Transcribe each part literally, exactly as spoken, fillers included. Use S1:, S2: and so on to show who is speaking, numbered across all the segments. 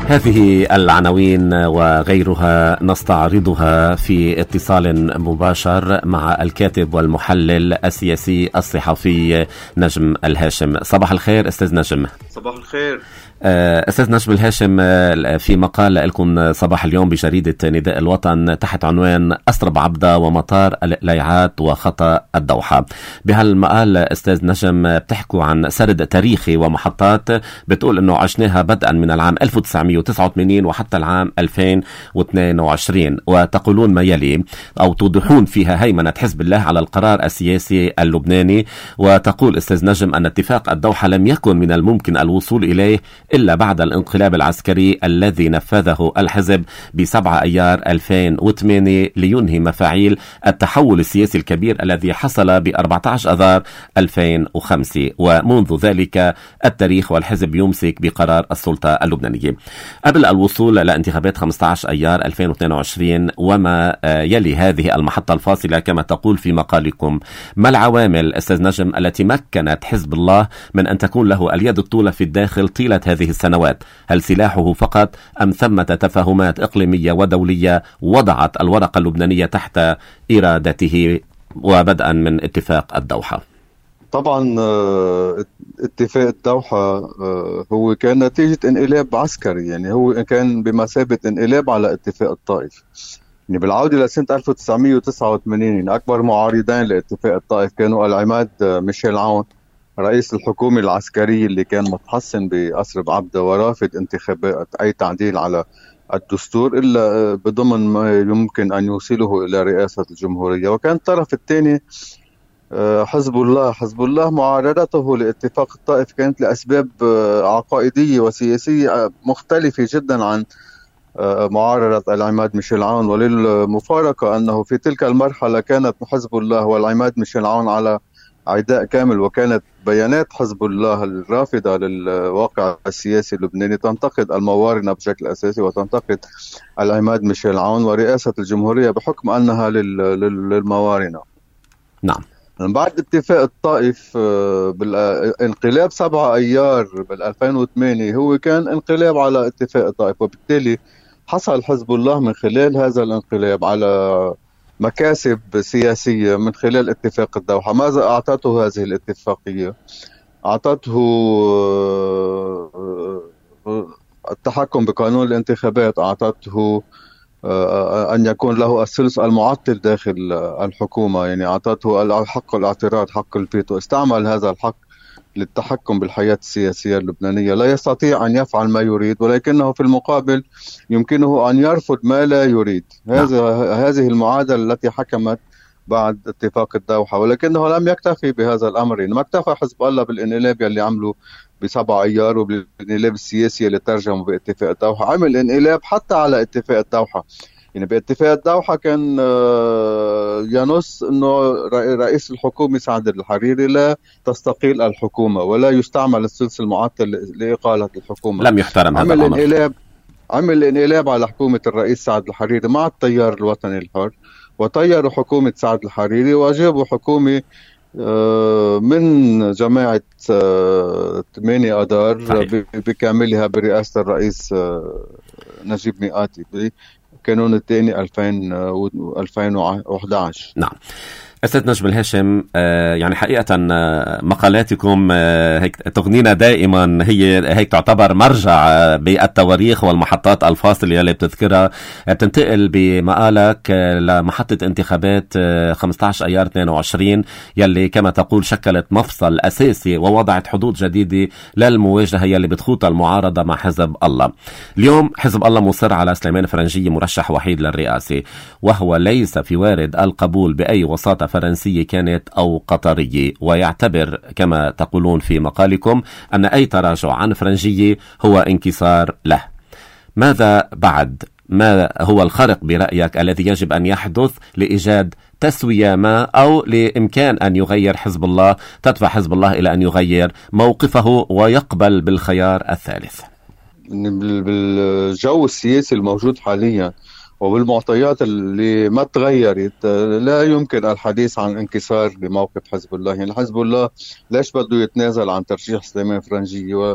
S1: هذه العناوين وغيرها نستعرضها في اتصال مباشر مع الكاتب والمحلل السياسي الصحفي نجم الهاشم. صباح الخير أستاذ نجم.
S2: صباح الخير
S1: أستاذ نجم الهاشم، في مقال لكم صباح اليوم بجريدة نداء الوطن تحت عنوان أسرب عبدة ومطار القليعات وخطأ الدوحة. بهالمقال أستاذ نجم بتحكوا عن سرد تاريخي ومحطات بتقول أنه عشناها بدءا من العام ألف وتسعمائة وتسعة وثمانين وحتى العام ألفين واثنين وعشرين، وتقولون ما يلي أو توضحون فيها هيمنة حزب الله على القرار السياسي اللبناني. وتقول أستاذ نجم أن اتفاق الدوحة لم يكن من الممكن الوصول إليه إلا بعد الانقلاب العسكري الذي نفذه الحزب بسبعة أيار ألفين وثمانية لينهي مفاعيل التحول السياسي الكبير الذي حصل بأربعة عشر أذار ألفين وخمسة، ومنذ ذلك التاريخ والحزب يمسك بقرار السلطة اللبنانية. قبل الوصول لانتخابات خمسة عشر أيار ألفين واثنين وعشرين وما يلي هذه المحطة الفاصلة كما تقول في مقالكم، ما العوامل أستاذ نجم التي مكنت حزب الله من أن تكون له اليد الطولة في الداخل طيلة هذه السنوات؟ هل سلاحه فقط أم ثمة تفاهمات إقليمية ودولية وضعت الورقة اللبنانية تحت إرادته وبدءا من اتفاق الدوحة؟
S2: طبعا اتفاق الدوحة هو كان نتيجة انقلاب عسكري، يعني هو كان بمثابة انقلاب على اتفاق الطائف. يعني بالعودة لسنة ألف وتسعمائة وتسعة وثمانين أكبر معارضين لاتفاق الطائف كانوا العماد ميشيل عون رئيس الحكومة العسكرية اللي كان متحصن بأسرب عبدة ورافض انتخابات أي تعديل على الدستور إلا بضمن ما يمكن أن يوصله إلى رئاسة الجمهورية. وكان الطرف الثاني حزب الله. حزب الله معارضته لاتفاق الطائف كانت لأسباب عقائدية وسياسية مختلفة جدا عن معارضة العماد ميشيل عون. وللمفارقة أنه في تلك المرحلة كانت حزب الله والعماد ميشيل عون على عداء كامل، وكانت بيانات حزب الله الرافضة للواقع السياسي اللبناني تنتقد الموارنة بشكل أساسي وتنتقد العماد ميشيل عون ورئاسة الجمهورية بحكم أنها للموارنة.
S1: نعم.
S2: بعد اتفاق الطائف بالانقلاب سبعة أيار بالألفين وثمانية هو كان انقلاب على اتفاق الطائف، وبالتالي حصل حزب الله من خلال هذا الانقلاب على مكاسب سياسية من خلال اتفاق الدوحة. ماذا أعطته هذه الاتفاقية؟ أعطته التحكم بقانون الانتخابات، أعطته أن يكون له الثلث المعطل داخل الحكومة، يعني أعطته حق الاعتراض، حق الفيتو. استعمل هذا الحق للتحكم بالحياة السياسية اللبنانية. لا يستطيع أن يفعل ما يريد، ولكنه في المقابل يمكنه أن يرفض ما لا يريد. هذه هذه المعادلة التي حكمت بعد اتفاق الدوحة. ولكنه لم يكتفي بهذا الأمر، يعني ما اكتفى حزب الله بالانقلاب اللي عمله بسبع أيار وبالانقلاب السياسي اللي ترجمه باتفاق الدوحة، عمل انقلاب حتى على اتفاق الدوحة. يعني باتفاق الدوحة كان ينص أنه رئيس الحكومة سعد الحريري لا تستقيل الحكومة ولا يستعمل الثلث المعطل لإقالة الحكومة.
S1: لم يحترم هذا الأمر.
S2: عمل انقلاب عمل انقلاب على حكومة الرئيس سعد الحريري مع التيار الوطني الحر، وطيروا حكومة سعد الحريري وجابوا حكومة من جماعة ثمانية أذار بكاملها برئاسة الرئيس نجيب مئاتي كانون الثاني ألفين وأحد عشر.
S1: نعم. أستاذ نجم الهاشم، يعني حقيقة مقالاتكم هيك تغنينا دائما، هي هيك تعتبر مرجع بالتواريخ والمحطات الفاصلة اللي بتذكرها. بتنتقل بمقالك لمحطة انتخابات خمسة عشر أيار اثنين وعشرين يلي كما تقول شكلت مفصل أساسي ووضعت حدود جديدة للمواجهة يلي بتخوضها المعارضة مع حزب الله. اليوم حزب الله مصر على سليمان فرنجية مرشح وحيد للرئاسة، وهو ليس في وارد القبول بأي وساطة فرنسية كانت أو قطرية، ويعتبر كما تقولون في مقالكم أن أي تراجع عن فرنجية هو انكسار له. ماذا بعد؟ ما هو الخرق برأيك الذي يجب أن يحدث لإيجاد تسوية ما أو لإمكان أن يغير حزب الله، تدفع حزب الله إلى أن يغير موقفه ويقبل بالخيار الثالث؟
S2: بالجو السياسي الموجود حاليا وبالمعطيات اللي ما تغيرت لا يمكن الحديث عن انكسار بموقف حزب الله. يعني حزب الله ليش بده يتنازل عن ترشيح سليمان فرنجية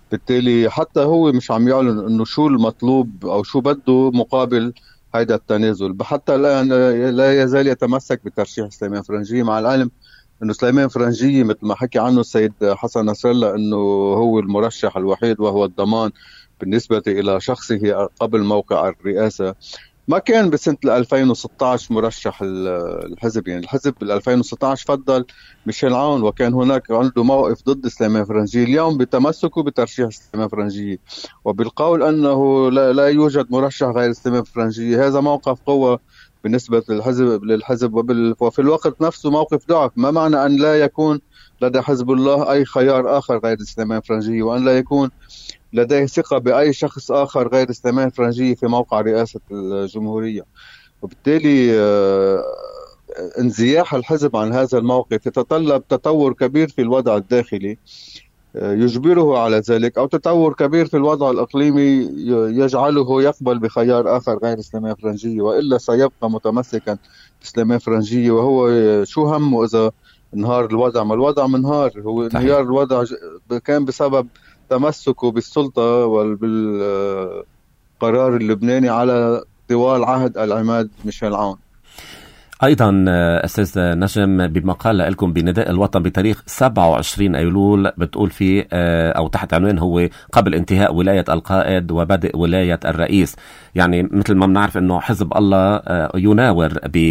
S2: بالتالي حتى هو مش عم يعلن انه شو المطلوب او شو بده مقابل هيدا التنازل. حتى الان لا يزال يتمسك بترشيح سليمان فرنجية، مع العلم انه سليمان فرنجية مثل ما حكي عنه السيد حسن نصر الله انه هو المرشح الوحيد وهو الضمان بالنسبة الى شخصه قبل موقع الرئاسة. ما كان بسنة ألفين وستة عشر مرشح الحزب، يعني الحزب بال ألفين وستة عشر فضل ميشيل عون وكان هناك عنده موقف ضد سليمان فرنجية. اليوم بتمسكه بترشيح سليمان فرنجية وبالقول أنه لا, لا يوجد مرشح غير سليمان فرنجية، هذا موقف قوة بالنسبة للحزب للحزب وبال... وفي الوقت نفسه موقف ضعف. ما معنى أن لا يكون لدى حزب الله أي خيار آخر غير سليمان فرنجية، وأن لا يكون لديه ثقة بأي شخص آخر غير سليمان فرنجية في موقع رئاسة الجمهورية. وبالتالي انزياح الحزب عن هذا الموقف يتطلب تطور كبير في الوضع الداخلي يجبره على ذلك، أو تطور كبير في الوضع الإقليمي يجعله يقبل بخيار آخر غير سليمان فرنجية، وإلا سيبقى متمسكا بسليمان فرنجية. وهو شو همه إذا انهار الوضع؟ ما الوضع منهار، هو انهيار الوضع كان بسبب تمسكه بالسلطة وبالقرار اللبناني على طوال عهد العماد ميشيل عون.
S1: أيضا أستاذ نجم، بمقال لكم بنداء الوطن بتاريخ سبعة وعشرين أيلول بتقول فيه أو تحت عنوان هو قبل انتهاء ولاية القائد وبدء ولاية الرئيس. يعني مثل ما بنعرف أنه حزب الله يناور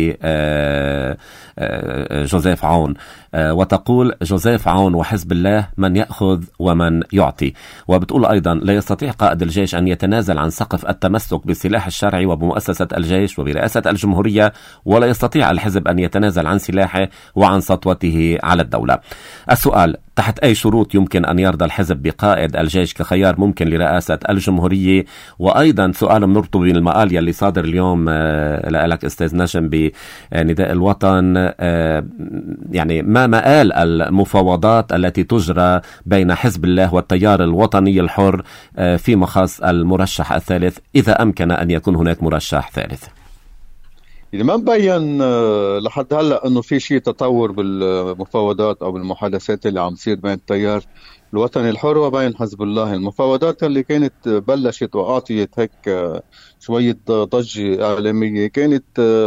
S1: بجوزيف عون، وتقول جوزيف عون وحزب الله من يأخذ ومن يعطي. وبتقول أيضا لا يستطيع قائد الجيش أن يتنازل عن سقف التمسك بالسلاح الشرعي وبمؤسسة الجيش وبرئاسة الجمهورية، ولا يستطيع الحزب أن يتنازل عن سلاحه وعن سطوته على الدولة. السؤال: تحت أي شروط يمكن أن يرضى الحزب بقائد الجيش كخيار ممكن لرئاسة الجمهورية؟ وأيضا سؤال بنربطه بين المقال يلي صادر اليوم لك أستاذ نجم بنداء الوطن، يعني ما مآل المفاوضات التي تجرى بين حزب الله والتيار الوطني الحر فيما خص المرشح الثالث، إذا أمكن أن يكون هناك مرشح ثالث؟
S2: يعني ما مبين لحد هلا انه في شيء تطور بالمفاوضات او بالمحادثات اللي عم تصير بين التيار الوطني الحر وبين حزب الله. المفاوضات اللي كانت بلشت واعطيت هيك شويه ضجه اعلاميه كانت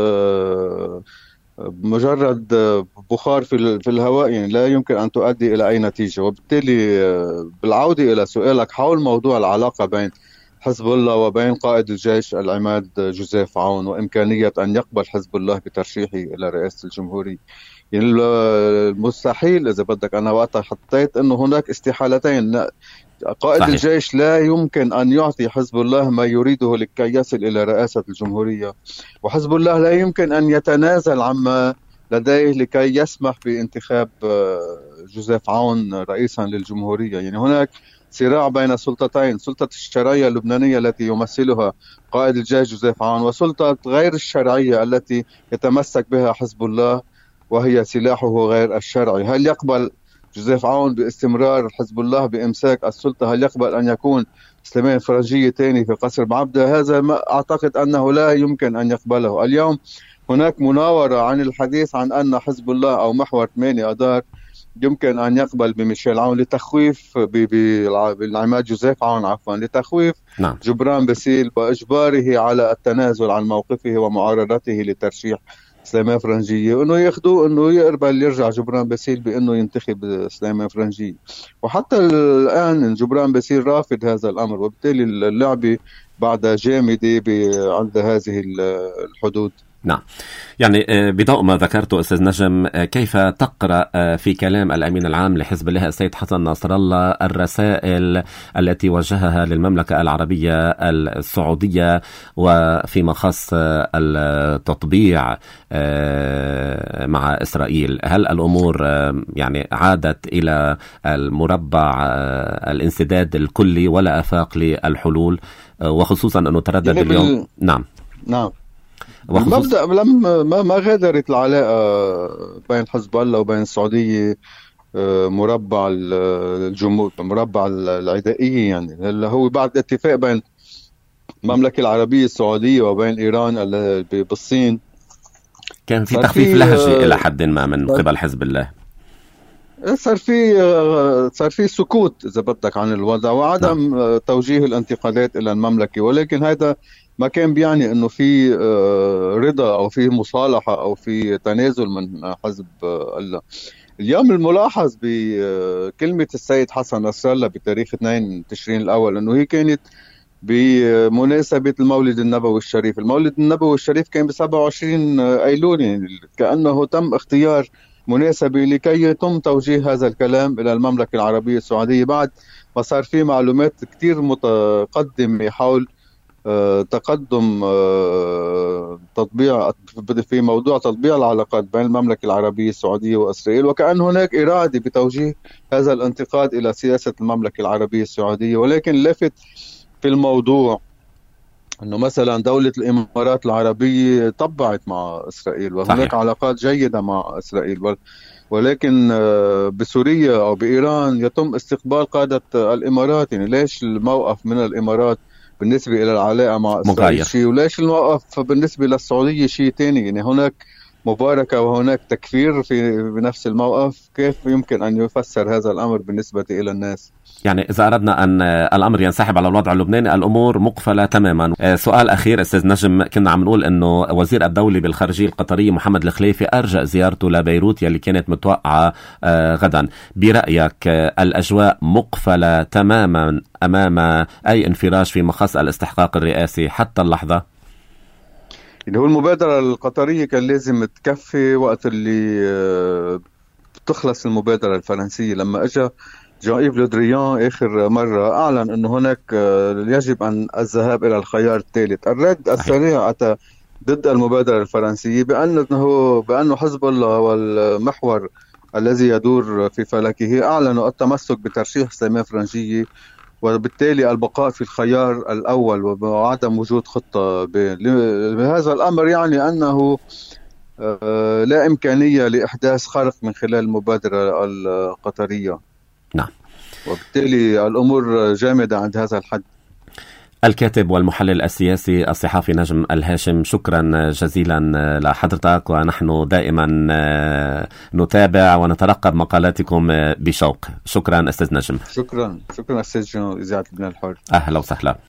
S2: مجرد بخار في في الهواء، يعني لا يمكن ان تؤدي الى اي نتيجه. وبالتالي بالعوده الى سؤالك حول موضوع العلاقه بين حزب الله وبين قائد الجيش العماد جوزيف عون وإمكانية أن يقبل حزب الله بترشيحه إلى رئاسة الجمهورية، يعني المستحيل إذا بدك. أنا وقتها حطيت أنه هناك استحالتين. قائد صحيح. الجيش لا يمكن أن يعطي حزب الله ما يريده لكي يصل إلى رئاسة الجمهورية، وحزب الله لا يمكن أن يتنازل عما لديه لكي يسمح بانتخاب جوزيف عون رئيسا للجمهورية. يعني هناك صراع بين سلطتين: سلطة الشرعية اللبنانية التي يمثلها قائد الجيش جوزيف عون، وسلطة غير الشرعية التي يتمسك بها حزب الله وهي سلاحه غير الشرعي. هل يقبل جوزيف عون باستمرار حزب الله بإمساك السلطة؟ هل يقبل أن يكون سليمان فرنجية تاني في قصر بعبدة؟ هذا ما أعتقد أنه لا يمكن أن يقبله. اليوم هناك مناورة عن الحديث عن أن حزب الله أو محور ثمانية أذار يمكن أن يقبل بميشيل عون لتخويف بالعماد جوزيف عون عفوا لتخويف نعم. جبران باسيل وإجباره على التنازل عن موقفه ومعارضته لترشيح سليمان فرنجية، انه ياخذوا انه يقبل يرجع جبران باسيل بانه ينتخب سليمان فرنجية. وحتى الان جبران باسيل رافض هذا الامر، وبالتالي اللعبة بعد جامدة عند هذه الحدود.
S1: نعم، يعني بضوء ما ذكرته أستاذ نجم، كيف تقرأ في كلام الأمين العام لحزب الله السيد حسن نصر الله الرسائل التي وجهها للمملكة العربية السعودية وفيما خص التطبيع مع إسرائيل؟ هل الأمور يعني عادت إلى المربع الانسداد الكلي ولا آفاق للحلول، وخصوصا أنه تردد اليوم؟ نعم
S2: نعم المبدأ لم ما ما غادرت العلاقة بين حزب الله وبين السعودية مربع الجمهور مربع العدائية، يعني اللي هو بعد اتفاق بين المملكة العربية السعودية وبين إيران بالصين
S1: كان في تخفيف لهجة إلى حد ما من قبل حزب الله.
S2: صار في صار في سكوت إذا بدك عن الوضع
S1: نعم.
S2: وعدم توجيه الانتقادات إلى المملكة، ولكن هذا ما كان بيعني إنه في رضا أو في مصالحة أو في تنازل من حزب الله. اليوم الملاحظ بكلمة السيد حسن نصر الله بتاريخ اثنين تشرين الأول إنه هي كانت بمناسبة المولد النبوي الشريف. المولد النبوي الشريف كان ب سبعة وعشرين أيلول، يعني كأنه تم اختيار مناسبة لكي يتم توجيه هذا الكلام إلى المملكة العربية السعودية بعد ما صار في معلومات كتير متقدمة حول تقدم تطبيع في موضوع تطبيع العلاقات بين المملكة العربية السعودية وإسرائيل، وكأن هناك إرادة بتوجيه هذا الانتقاد إلى سياسة المملكة العربية السعودية. ولكن لفت في الموضوع أنه مثلا دولة الإمارات العربية طبعت مع إسرائيل وهناك صحيح. علاقات جيدة مع إسرائيل، ولكن بسوريا أو بإيران يتم استقبال قادة الإمارات. يعني ليش الموقف من الإمارات بالنسبة إلى العلاقة مع إسرائيل شيء، وليش الموقف بالنسبة للسعودية شيء تاني؟ يعني هناك مباركة وهناك تكفير في بنفس الموقف. كيف يمكن أن يفسر هذا الأمر بالنسبة إلى الناس؟
S1: يعني إذا أردنا أن الأمر ينسحب على الوضع اللبناني الأمور مقفلة تماما. سؤال أخير أستاذ نجم، كنا عم نقول أنه وزير الدولة بالخارجية القطرية محمد الخليفي أرجع زيارته لبيروت يلي كانت متوقعة غدا. برأيك الأجواء مقفلة تماما أمام أي انفراج في مخص الاستحقاق الرئاسي حتى اللحظة؟
S2: يعني هو المبادرة القطرية كان لازم تكفي وقت اللي بتخلص المبادرة الفرنسية. لما أجا جان إيف لو دريان آخر مرة أعلن أنه هناك يجب أن الذهاب إلى الخيار الثالث. الرد السريع أتى ضد المبادرة الفرنسية بأنه بأنه حزب الله والمحور الذي يدور في فلكه أعلنوا التمسك بترشيح سليمان فرنجية، وبالتالي البقاء في الخيار الأول وعدم وجود خطة بهذا الأمر. يعني أنه لا إمكانية لإحداث خرق من خلال المبادرة القطرية.
S1: نعم.
S2: وبالتالي الأمور جامدة عند هذا الحد.
S1: الكاتب والمحلل السياسي الصحفي نجم الهاشم، شكرا جزيلا لحضرتك، ونحن دائما نتابع ونترقب مقالاتكم بشوق. شكرا أستاذ نجم.
S2: شكرا شكرا أستاذ جنو إذاعة لبنان الحر.
S1: أهلا وسهلا.